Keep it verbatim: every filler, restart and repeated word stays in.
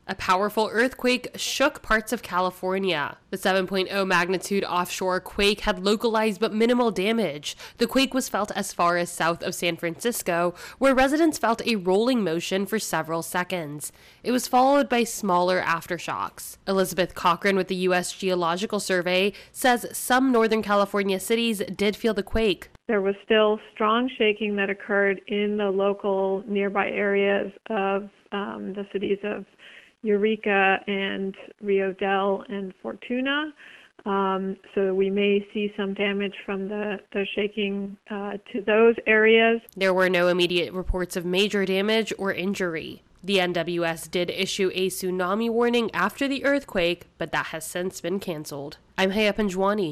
A powerful earthquake shook parts of California. The seven point oh magnitude offshore quake had localized but minimal damage. The quake was felt as far as south of San Francisco, where residents felt a rolling motion for several seconds. It was followed by smaller aftershocks. Elizabeth Cochran with the U S Geological Survey says some Northern California cities did feel the quake. There was still strong shaking that occurred in the local nearby areas of um, the cities of Eureka and Rio Dell and Fortuna. Um, so we may see some damage from the, the shaking uh, to those areas. There were no immediate reports of major damage or injury. The N W S did issue a tsunami warning after the earthquake, but that has since been canceled. I'm Haya Panjwani.